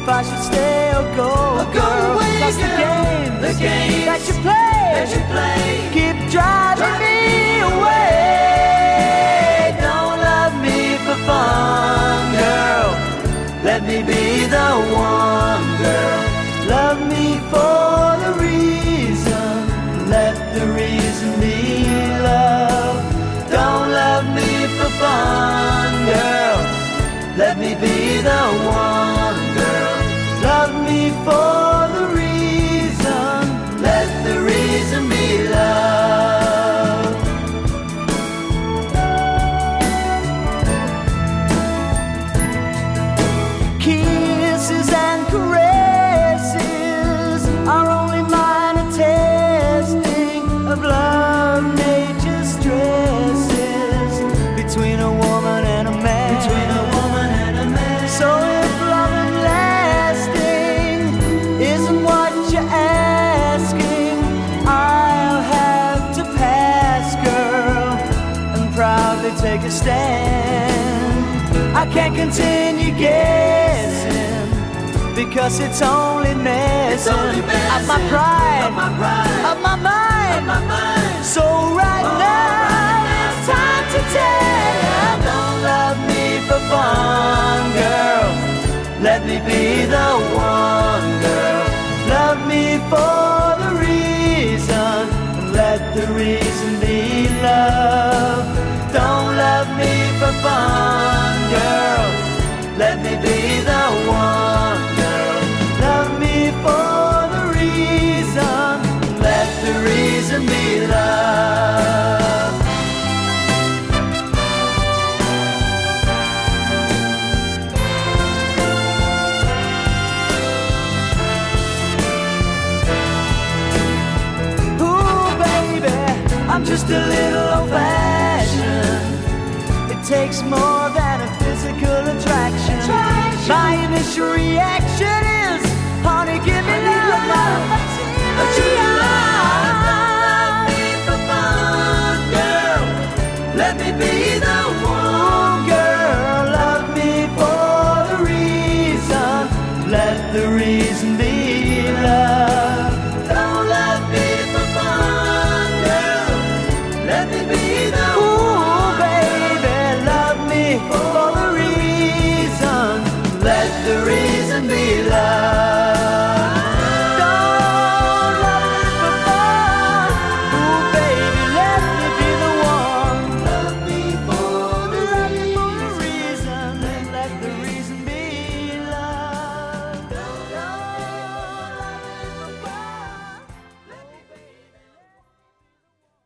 if I should stay or go. Girl, away, that's girl. The games that you play keep driving me away. Don't love me for fun, girl. Let me be the one, girl. Love me for the reason. Let the reason be love. Don't love me for fun, girl. Let me be the one, girl. Love me for the reason. Let the reason be love. Kisses and caresses are only minor testing of love nature's stresses between a woman and a man. So if love and lasting isn't what you're asking, I'll have to pass, girl, and proudly take a stand. I can't continue guessing because it's only messing up my pride, up my mind. So right now it's time to tell. Don't love me for fun, girl. Let me be the one, girl. Love me for the reason, and let the reason be love. Don't love me for fun, girl. Let me be the one, girl. Love me for the reason, let the reason be love. Ooh, baby, I'm just a little old-fashioned. It takes more than a physical attraction. My initial reaction is, honey, give me love. But you love me for fun, girl. Let me be the one.